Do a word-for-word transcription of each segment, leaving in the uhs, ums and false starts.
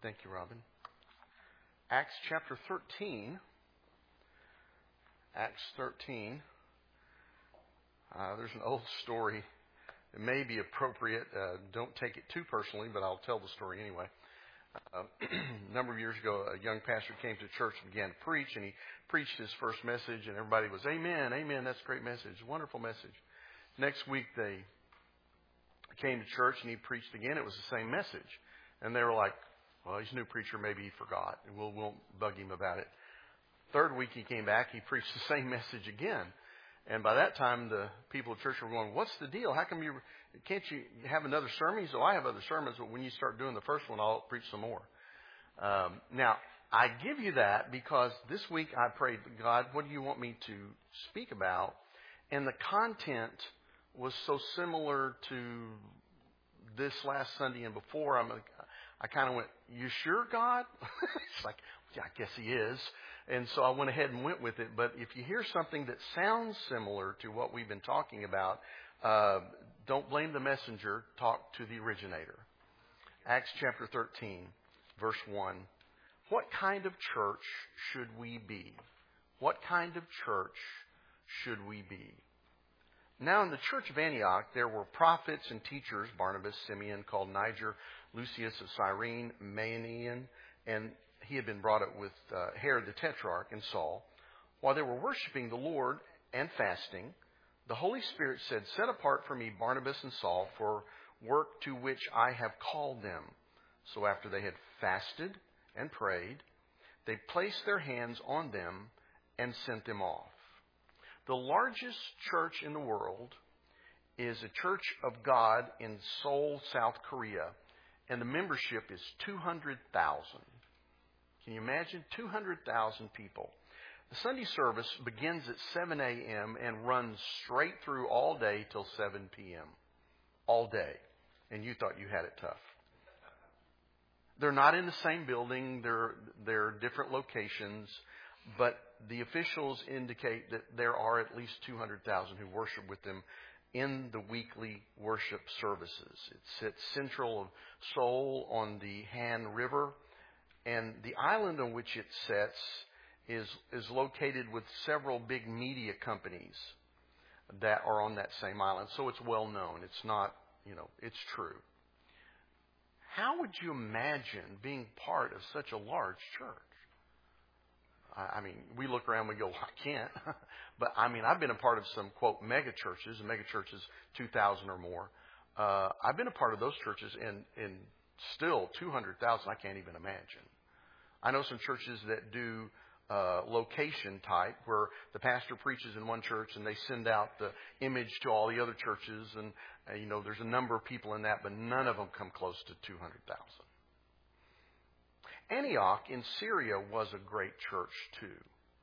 Thank you, Robin. Acts chapter thirteen. Acts thirteen. Uh, there's an old story. It may be appropriate. Uh, don't take it too personally, but I'll tell the story anyway. Uh, a number of years ago, a young pastor came to church and began to preach, and he preached his first message, and everybody was, "Amen, amen, that's a great message, wonderful message." Next week, they came to church, and he preached again. It was the same message. And they were like, "Well, he's a new preacher, maybe he forgot. We'll, we'll bug him about it." Third week he came back, he preached the same message again. And by that time, the people at church were going, "What's the deal? How come you, can't you have another sermon?" He said, "Oh, I have other sermons, but when you start doing the first one, I'll preach some more." Um, now, I give you that because this week I prayed, "God, what do you want me to speak about?" And the content was so similar to this last Sunday and before. I'm, I kind of went, "You sure, God?" It's like, "Yeah, I guess he is." And so I went ahead and went with it. But if you hear something that sounds similar to what we've been talking about, uh, don't blame the messenger. Talk to the originator. Acts chapter thirteen, verse one. What kind of church should we be? What kind of church should we be? Now in the church of Antioch, there were prophets and teachers, Barnabas, Simeon, called Niger, Lucius of Cyrene, Manaen, and he had been brought up with uh, Herod the Tetrarch and Saul. While they were worshiping the Lord and fasting, the Holy Spirit said, "Set apart for me Barnabas and Saul for work to which I have called them." So after they had fasted and prayed, they placed their hands on them and sent them off. The largest church in the world is a Church of God in Seoul, South Korea, and the membership is two hundred thousand. Can you imagine? two hundred thousand people. The Sunday service begins at seven a.m. and runs straight through all day till seven p.m. All day. And you thought you had it tough. They're not in the same building. They're, they're different locations. But the officials indicate that there are at least two hundred thousand who worship with them in the weekly worship services. It sits central of Seoul on the Han River. And the island on which it sits is, is located with several big media companies that are on that same island. So it's well known. It's not, you know, it's true. How would you imagine being part of such a large church? I mean, we look around and we go, "I can't." But, I mean, I've been a part of some, quote, mega churches, and mega churches, two thousand or more. Uh, I've been a part of those churches, and, and still two hundred thousand, I can't even imagine. I know some churches that do uh, location type, where the pastor preaches in one church and they send out the image to all the other churches. And, uh, you know, there's a number of people in that, but none of them come close to two hundred thousand. Antioch in Syria was a great church too.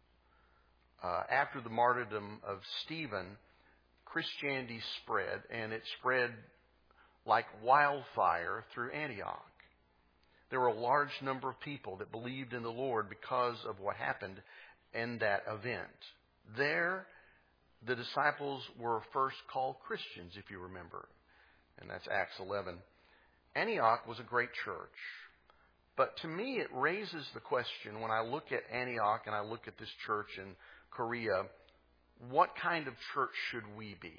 Uh, after the martyrdom of Stephen, Christianity spread, and it spread like wildfire through Antioch. There were a large number of people that believed in the Lord because of what happened in that event. There, the disciples were first called Christians, if you remember. And that's Acts eleven. Antioch was a great church. But to me, it raises the question, when I look at Antioch and I look at this church in Korea, what kind of church should we be?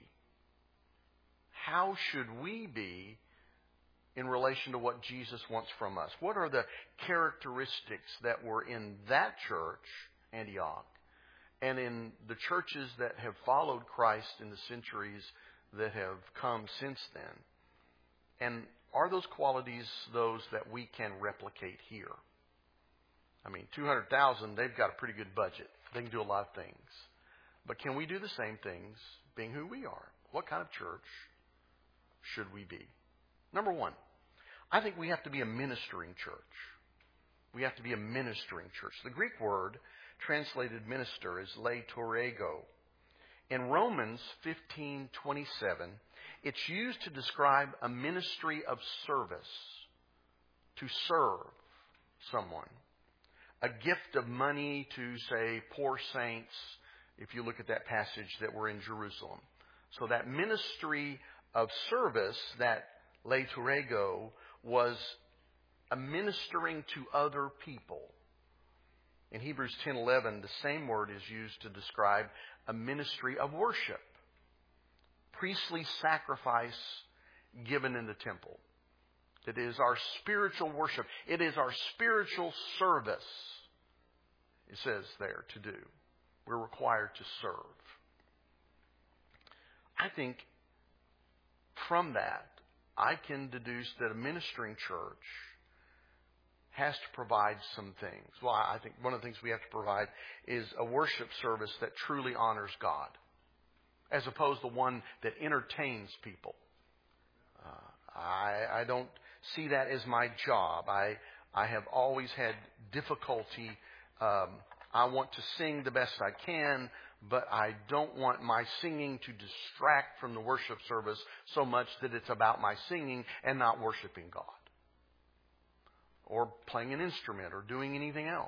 How should we be in relation to what Jesus wants from us? What are the characteristics that were in that church, Antioch, and in the churches that have followed Christ in the centuries that have come since then? And are those qualities those that we can replicate here? I mean, two hundred thousand, they've got a pretty good budget. They can do a lot of things. But can we do the same things being who we are? What kind of church should we be? Number one, I think we have to be a ministering church. We have to be a ministering church. The Greek word translated minister is leitorego. In Romans fifteen twenty-seven, it's used to describe a ministry of service, to serve someone. A gift of money to, say, poor saints, if you look at that passage that were in Jerusalem. So that ministry of service, that leitorego, was a ministering to other people. In Hebrews ten eleven, the same word is used to describe a ministry of worship. Priestly sacrifice given in the temple. It is our spiritual worship. It is our spiritual service, it says there, to do. We're required to serve. I think from that, I can deduce that a ministering church has to provide some things. Well, I think one of the things we have to provide is a worship service that truly honors God, as opposed to one that entertains people. Uh, I, I don't see that as my job. I I have always had difficulty. Um, I want to sing the best I can, but I don't want my singing to distract from the worship service so much that it's about my singing and not worshiping God, or playing an instrument, or doing anything else.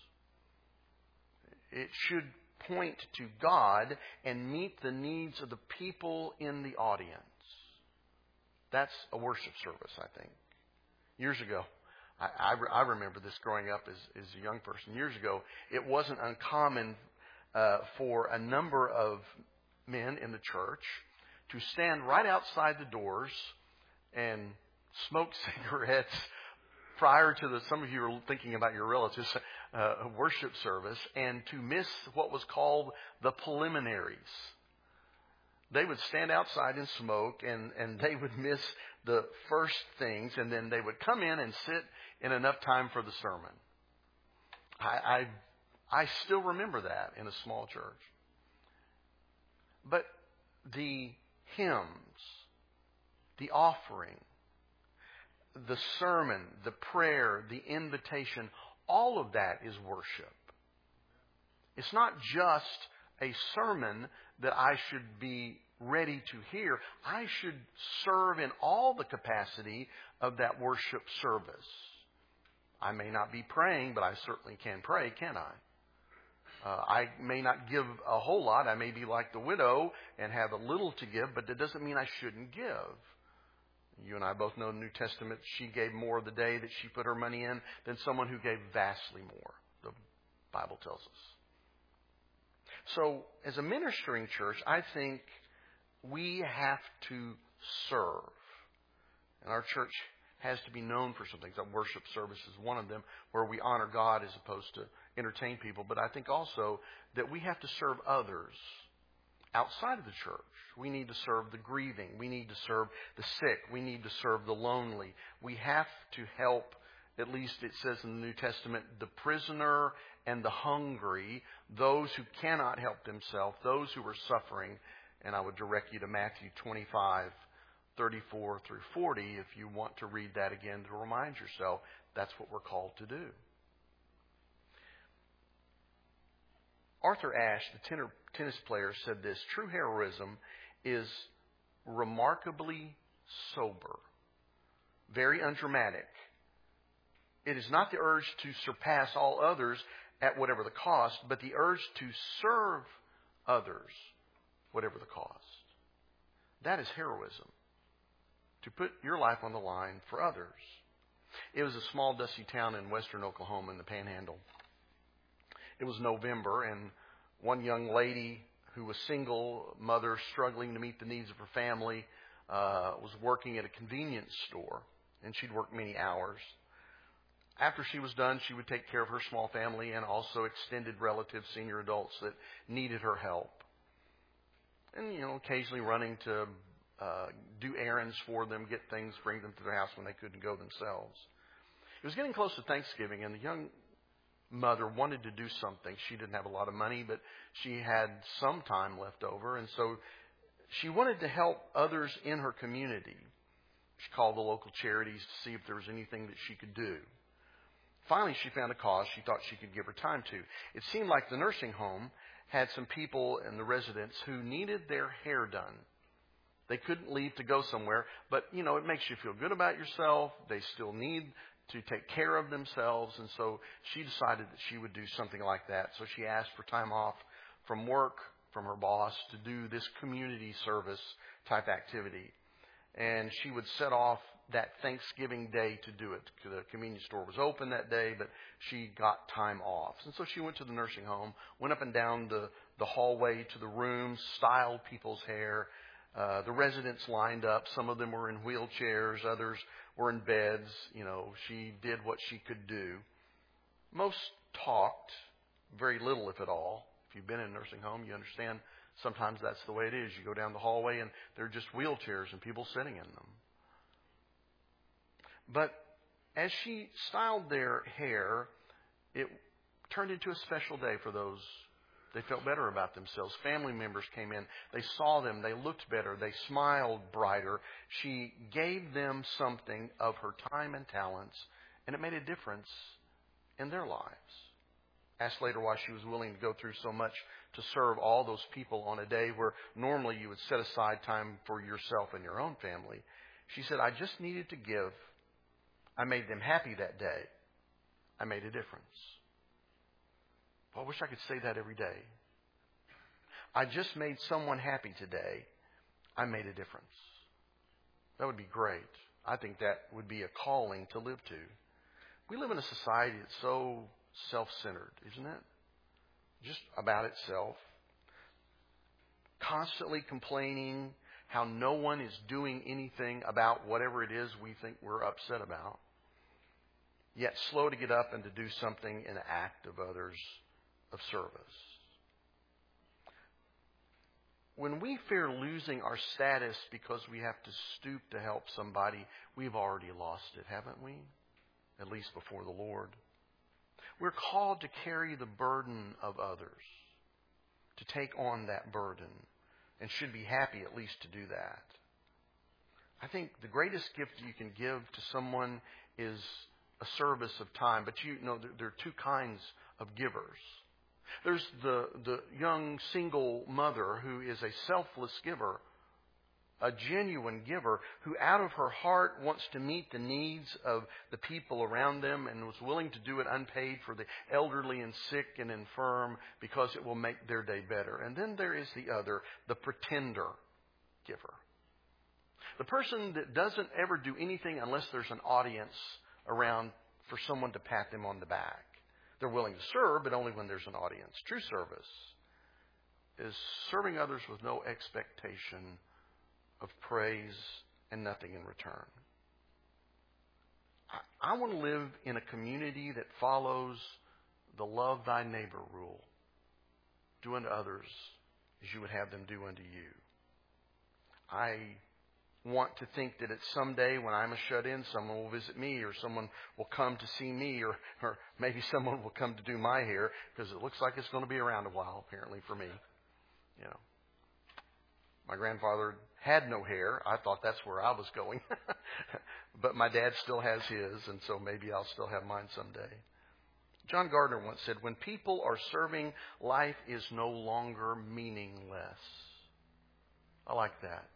It should point to God and meet the needs of the people in the audience. That's a worship service, I think. Years ago, I, I, I remember this growing up as, as a young person. Years ago, it wasn't uncommon uh, for a number of men in the church to stand right outside the doors and smoke cigarettes prior to the, some of you are thinking about your relatives, uh, worship service, and to miss what was called the preliminaries. They would stand outside and smoke, and, and they would miss the first things, and then they would come in and sit in enough time for the sermon. I, I, I still remember that in a small church. But the hymns, the offering, the sermon, the prayer, the invitation, all of that is worship. It's not just a sermon that I should be ready to hear. I should serve in all the capacity of that worship service. I may not be praying, but I certainly can pray, can I? Uh, I may not give a whole lot. I may be like the widow and have a little to give, but that doesn't mean I shouldn't give. You and I both know in the New Testament, she gave more the day that she put her money in than someone who gave vastly more, the Bible tells us. So, as a ministering church, I think we have to serve. And our church has to be known for some things. Our worship service is one of them, where we honor God as opposed to entertain people. But I think also that we have to serve others outside of the church. We need to serve the grieving. We need to serve the sick. We need to serve the lonely. We have to help, at least it says in the New Testament, the prisoner and the hungry, those who cannot help themselves, those who are suffering. And I would direct you to Matthew twenty-five, thirty-four through forty, if you want to read that again to remind yourself that's what we're called to do. Arthur Ashe, the tenor, tennis player, said this: true heroism is remarkably sober, very undramatic. It is not the urge to surpass all others at whatever the cost, but the urge to serve others, whatever the cost. That is heroism. To put your life on the line for others. It was a small, dusty town in western Oklahoma in the Panhandle. It was November, and one young lady who was single, mother struggling to meet the needs of her family, uh, was working at a convenience store, and she'd worked many hours. After she was done, she would take care of her small family and also extended relatives, senior adults that needed her help. And, you know, occasionally running to uh, do errands for them, get things, bring them to their house when they couldn't go themselves. It was getting close to Thanksgiving, and the young mother wanted to do something. She didn't have a lot of money, but she had some time left over, and so she wanted to help others in her community. She called the local charities to see if there was anything that she could do. Finally, she found a cause she thought she could give her time to. It seemed like the nursing home had some people and the residents who needed their hair done. They couldn't leave to go somewhere, but, you know, it makes you feel good about yourself. They still need to take care of themselves, and so she decided that she would do something like that. So she asked for time off from work, from her boss, to do this community service type activity. And she would set off that Thanksgiving day to do it. The convenience store was open that day, but she got time off. And so she went to the nursing home, went up and down the, the hallway to the rooms, styled people's hair. Uh, the residents lined up. Some of them were in wheelchairs. Others were in beds. You know, she did what she could do. Most talked, very little, if at all. If you've been in a nursing home, you understand sometimes that's the way it is. You go down the hallway and there are just wheelchairs and people sitting in them. But as she styled their hair, it turned into a special day for those. They felt better about themselves. Family members came in. They saw them. They looked better. They smiled brighter. She gave them something of her time and talents, and it made a difference in their lives. Asked later why she was willing to go through so much to serve all those people on a day where normally you would set aside time for yourself and your own family. She said, I just needed to give. I made them happy that day. I made a difference. Well, I wish I could say that every day. I just made someone happy today. I made a difference. That would be great. I think that would be a calling to live to. We live in a society that's so self-centered, isn't it? Just about itself. Constantly complaining how no one is doing anything about whatever it is we think we're upset about. Yet slow to get up and to do something in the act of others of service. When we fear losing our status because we have to stoop to help somebody, we've already lost it, haven't we? At least before the Lord. We're called to carry the burden of others, to take on that burden, and should be happy at least to do that. I think the greatest gift you can give to someone is a service of time. But you know, there are two kinds of givers. There's the, the young single mother who is a selfless giver, a genuine giver who out of her heart wants to meet the needs of the people around them and was willing to do it unpaid for the elderly and sick and infirm because it will make their day better. And then there is the other, the pretender giver. The person that doesn't ever do anything unless there's an audience around for someone to pat them on the back. They're willing to serve, but only when there's an audience. True service is serving others with no expectation of praise and nothing in return. I, I want to live in a community that follows the love thy neighbor rule. Do unto others as you would have them do unto you. I want to think that it's someday when I'm a shut-in, someone will visit me or someone will come to see me or, or maybe someone will come to do my hair because it looks like it's going to be around a while, apparently, for me. You know, my grandfather had no hair. I thought that's where I was going. But my dad still has his, and so maybe I'll still have mine someday. John Gardner once said, when people are serving, life is no longer meaningless. I like that.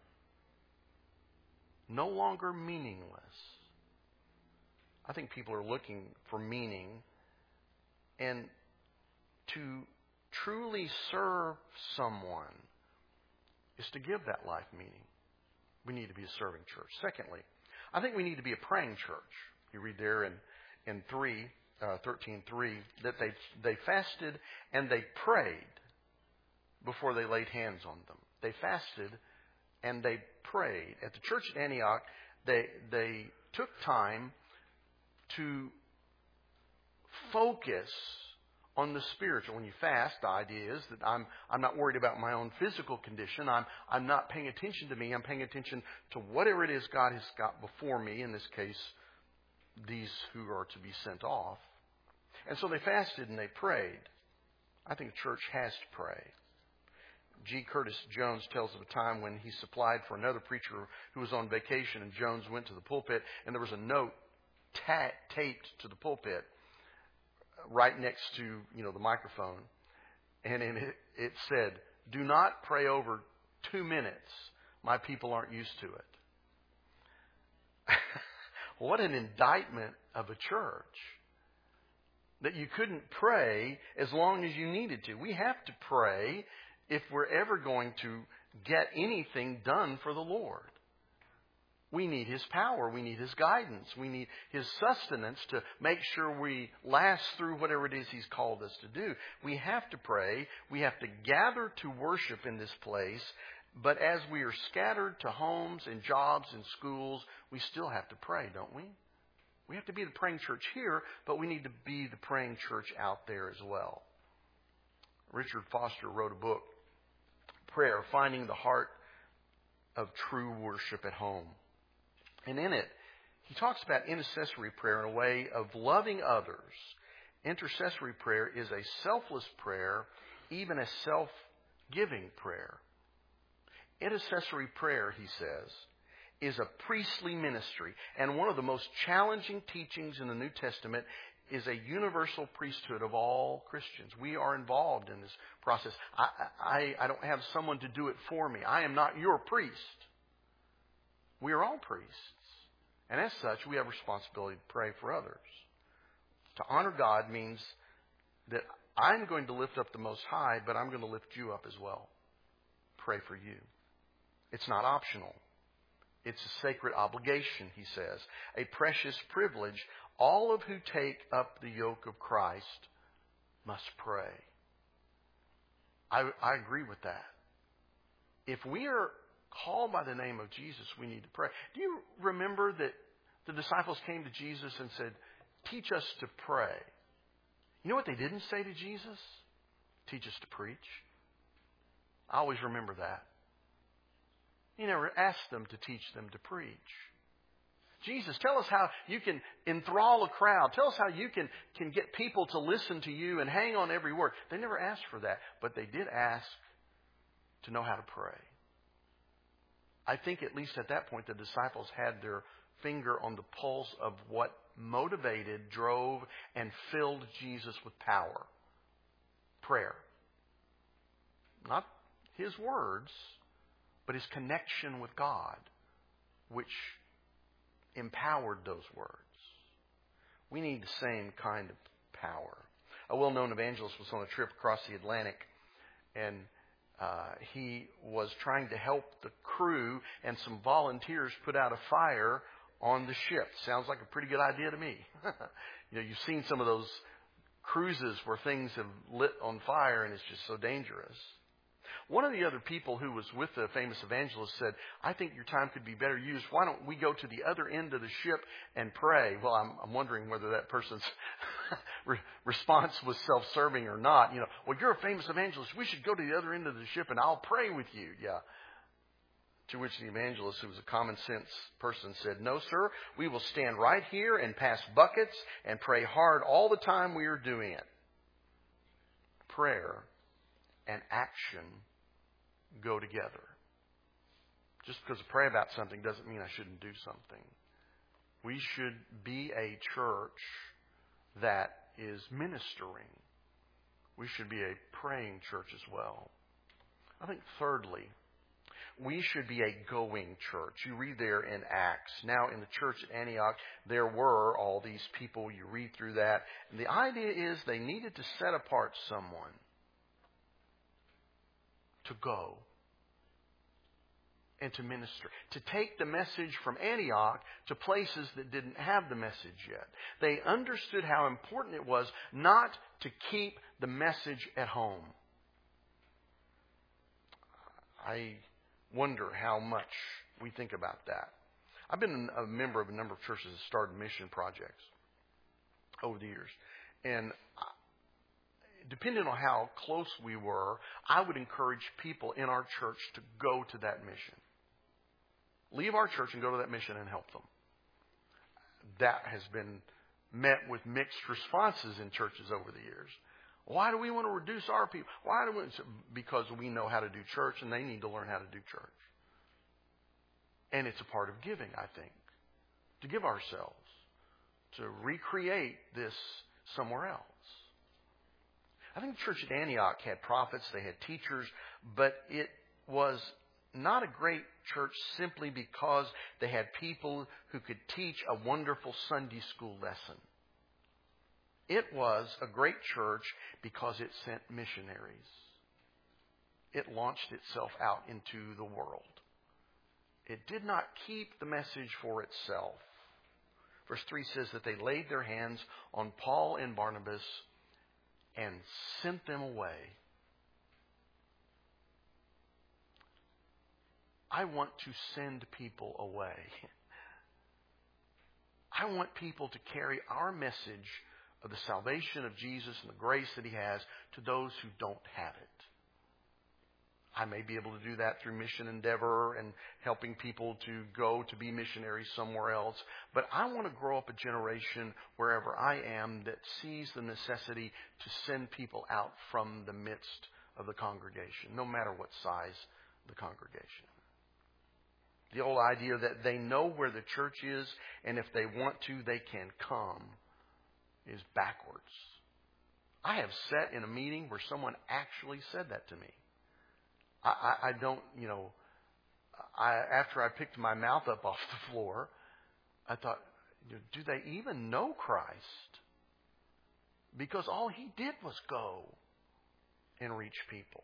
No longer meaningless. I think people are looking for meaning. And to truly serve someone is to give that life meaning. We need to be a serving church. Secondly, I think we need to be a praying church. You read there in, in three, uh, thirteen three that they, they fasted and they prayed before they laid hands on them. They fasted and they prayed. At the church at Antioch, they they took time to focus on the spiritual. When you fast, the idea is that I'm I'm not worried about my own physical condition. I'm I'm not paying attention to me. I'm paying attention to whatever it is God has got before me. In this case, these who are to be sent off. And so they fasted and they prayed. I think a church has to pray. G. Curtis Jones tells of a time when he supplied for another preacher who was on vacation, and Jones went to the pulpit, and there was a note ta- taped to the pulpit right next to, you know, the microphone. And in it, it said, do not pray over two minutes. My people aren't used to it. What an indictment of a church. That you couldn't pray as long as you needed to. We have to pray if we're ever going to get anything done for the Lord. We need His power. We need His guidance. We need His sustenance to make sure we last through whatever it is He's called us to do. We have to pray. We have to gather to worship in this place. But as we are scattered to homes and jobs and schools, we still have to pray, don't we? We have to be the praying church here, but we need to be the praying church out there as well. Richard Foster wrote a book, Prayer, Finding the Heart of True Worship at Home. And in it, he talks about intercessory prayer in a way of loving others. Intercessory prayer is a selfless prayer, even a self-giving prayer. Intercessory prayer, he says, is a priestly ministry. And one of the most challenging teachings in the New Testament is a universal priesthood of all Christians. We are involved in this process. I, I, I don't have someone to do it for me. I am not your priest. We are all priests. And as such, we have responsibility to pray for others. To honor God means that I'm going to lift up the Most High, but I'm going to lift you up as well. Pray for you. It's not optional. It's a sacred obligation, he says. A precious privilege. All of who take up the yoke of Christ must pray. I, I agree with that. If we are called by the name of Jesus, we need to pray. Do you remember that the disciples came to Jesus and said, teach us to pray? You know what they didn't say to Jesus? Teach us to preach. I always remember that. He never asked them to teach them to preach. Jesus, tell us how you can enthrall a crowd. Tell us how you can, can get people to listen to you and hang on every word. They never asked for that, but they did ask to know how to pray. I think at least at that point the disciples had their finger on the pulse of what motivated, drove, and filled Jesus with power. Prayer. Not His words, but His connection with God, which empowered those words. We need the same kind of power. A well-known evangelist was on a trip across the Atlantic, and uh, he was trying to help the crew and some volunteers put out a fire on the ship. Sounds like a pretty good idea to me. You know, you've seen some of those cruises where things have lit on fire and it's just so dangerous. One of the other people who was with the famous evangelist said, I think your time could be better used. Why don't we go to the other end of the ship and pray? Well, I'm, I'm wondering whether that person's re- response was self-serving or not. You know, well, you're a famous evangelist. We should go to the other end of the ship and I'll pray with you. Yeah. To which the evangelist, who was a common sense person, said, no, sir, we will stand right here and pass buckets and pray hard all the time we are doing it. Prayer and action go together. Just because I pray about something doesn't mean I shouldn't do something. We should be a church that is ministering. We should be a praying church as well. I think thirdly, we should be a going church. You read there in Acts. Now in the church at Antioch, there were all these people. You read through that. And the idea is they needed to set apart someone to go and to minister, to take the message from Antioch to places that didn't have the message yet. They understood how important it was not to keep the message at home. I wonder how much we think about that. I've been a member of a number of churches that started mission projects over the years. And depending on how close we were, I would encourage people in our church to go to that mission. Leave our church and go to that mission and help them. That has been met with mixed responses in churches over the years. Why do we want to reduce our people? Why do we? Because we know how to do church and they need to learn how to do church. And it's a part of giving, I think, to give ourselves, to recreate this somewhere else. I think the church at Antioch had prophets, they had teachers, but it was not a great church simply because they had people who could teach a wonderful Sunday school lesson. It was a great church because it sent missionaries. It launched itself out into the world. it did not keep the message for itself. Verse three says that they laid their hands on Paul and Barnabas and sent them away. I want to send people away. I want people to carry our message of the salvation of Jesus and the grace that He has to those who don't have it. I may be able to do that through mission endeavor and helping people to go to be missionaries somewhere else. But I want to grow up a generation wherever I am that sees the necessity to send people out from the midst of the congregation, no matter what size the congregation. The old idea that they know where the church is, and if they want to, they can come, is backwards. I have sat in a meeting where someone actually said that to me. I, I, I don't, you know, I, after I picked my mouth up off the floor, I thought, do they even know Christ? Because all He did was go and reach people.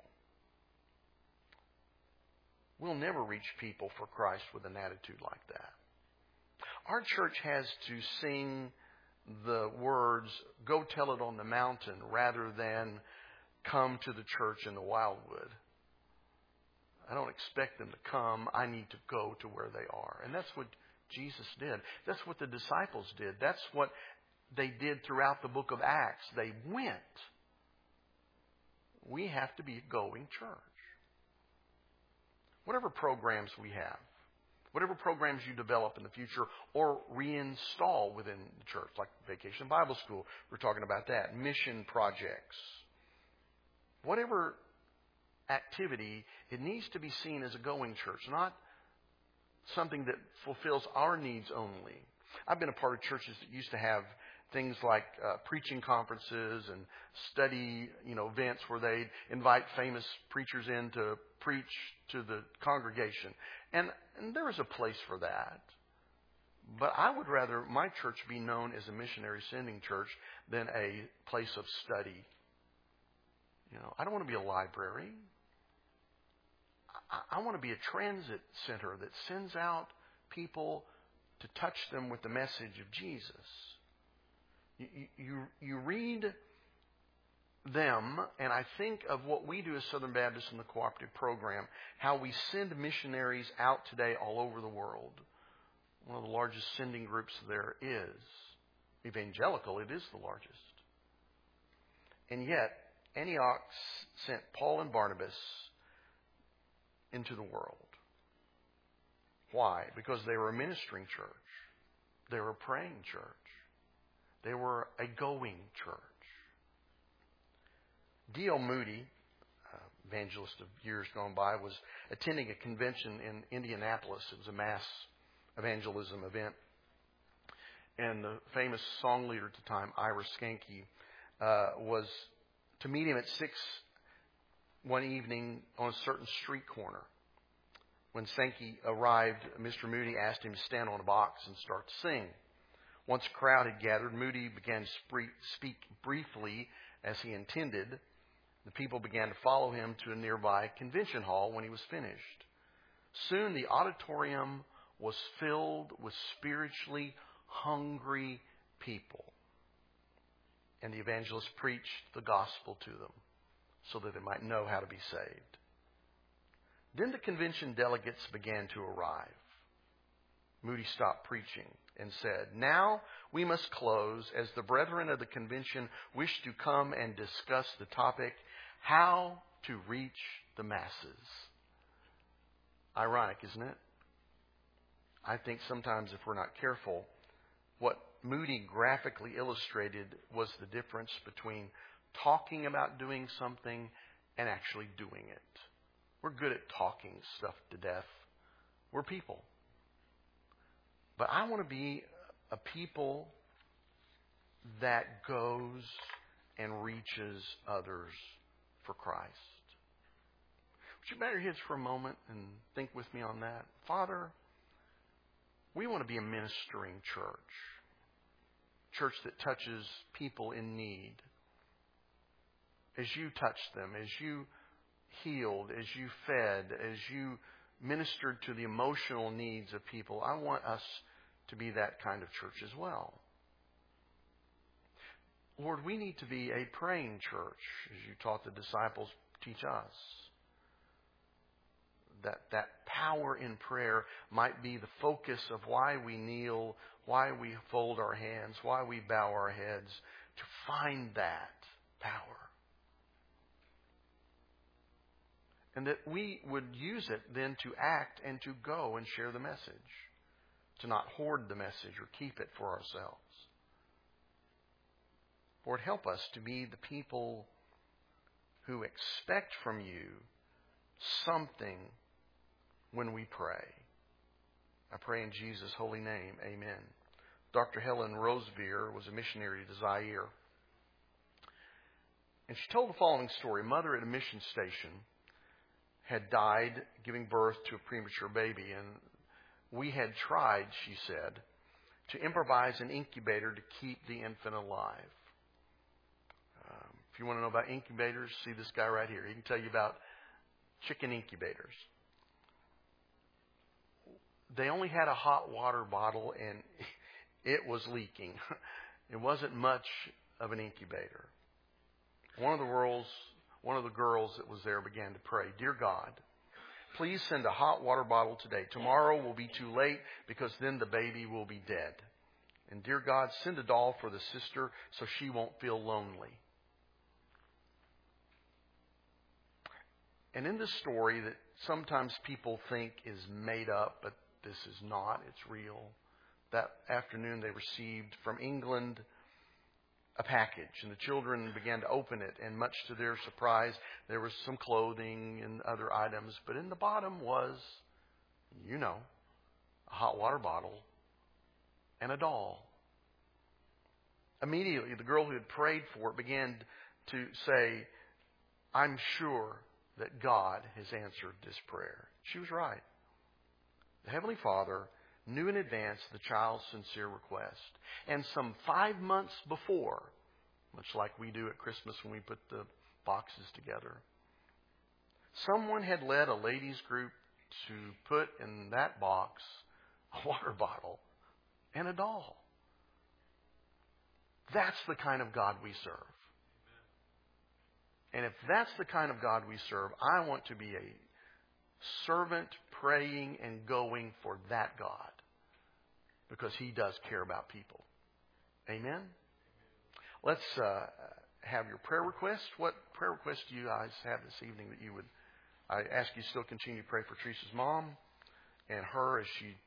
We'll never reach people for Christ with an attitude like that. Our church has to sing the words, go tell it on the mountain, rather than come to the church in the Wildwood. I don't expect them to come. I need to go to where they are. And that's what Jesus did. That's what the disciples did. That's what they did throughout the book of Acts. They went. We have to be a going church. Whatever programs we have, whatever programs you develop in the future or reinstall within the church, like Vacation Bible School, we're talking about that, mission projects. Whatever activity, it needs to be seen as a going church, not something that fulfills our needs only. I've been a part of churches that used to have things like uh, preaching conferences and study, you know, events where they'd invite famous preachers in to preach to the congregation. And, and there is a place for that. But I would rather my church be known as a missionary sending church than a place of study. You know, I don't want to be a library. I, I want to be a transit center that sends out people to touch them with the message of Jesus. You, you, you read them, and I think of what we do as Southern Baptists in the cooperative program, how we send missionaries out today all over the world. One of the largest sending groups there is. Evangelical, it is the largest. And yet, Antioch sent Paul and Barnabas into the world. Why? Because they were a ministering church. They were a praying church. They were a going church. D L Moody, uh, evangelist of years gone by, was attending a convention in Indianapolis. It was a mass evangelism event. And the famous song leader at the time, Ira Skanke, uh, was to meet him at six one evening on a certain street corner. When Sankey arrived, Mister Moody asked him to stand on a box and start to sing. Once a crowd had gathered, Moody began to speak briefly as he intended. The people began to follow him to a nearby convention hall when he was finished. Soon the auditorium was filled with spiritually hungry people. And the evangelist preached the gospel to them so that they might know how to be saved. Then the convention delegates began to arrive. Moody stopped preaching and said, "Now we must close, as the brethren of the convention wish to come and discuss the topic, how to reach the masses." Ironic, isn't it? I think sometimes if we're not careful, what Moody graphically illustrated was the difference between talking about doing something and actually doing it. We're good at talking stuff to death. We're people. But I want to be a people that goes and reaches others for Christ. Would you bow your heads for a moment and think with me on that? Father, we want to be a ministering church. Church that touches people in need. As you touched them, as you healed, as you fed, as you ministered to the emotional needs of people. I want us to be that kind of church as well. Lord, we need to be a praying church, as you taught the disciples, teach us. That, that power in prayer might be the focus of why we kneel, why we fold our hands, why we bow our heads, to find that power. And that we would use it then to act and to go and share the message. To not hoard the message or keep it for ourselves. Lord, help us to be the people who expect from you something when we pray. I pray in Jesus' holy name. Amen. Doctor Helen Roseveare was a missionary to Zaire. And she told the following story. A mother at a mission station had died giving birth to a premature baby. And we had tried, she said, to improvise an incubator to keep the infant alive. Um, if you want to know about incubators, see this guy right here. He can tell you about chicken incubators. They only had a hot water bottle and it was leaking. It wasn't much of an incubator. One of the girls, one of the girls that was there began to pray, "Dear God, please send a hot water bottle today. Tomorrow will be too late because then the baby will be dead. And dear God, send a doll for the sister so she won't feel lonely." And in this story that sometimes people think is made up, but this is not, it's real. That afternoon they received from England a package, and the children began to open it, and much to their surprise, there was some clothing and other items, but in the bottom was, you know, a hot water bottle and a doll. Immediately, the girl who had prayed for it began to say, "I'm sure that God has answered this prayer." She was right. The Heavenly Father knew in advance the child's sincere request. And some five months before, much like we do at Christmas when we put the boxes together, someone had led a ladies group to put in that box a water bottle and a doll. That's the kind of God we serve. And if that's the kind of God we serve, I want to be a servant praying and going for that God. Because He does care about people. Amen? Let's uh, have your prayer request. What prayer request do you guys have this evening that you would... I ask you still continue to pray for Teresa's mom and her as she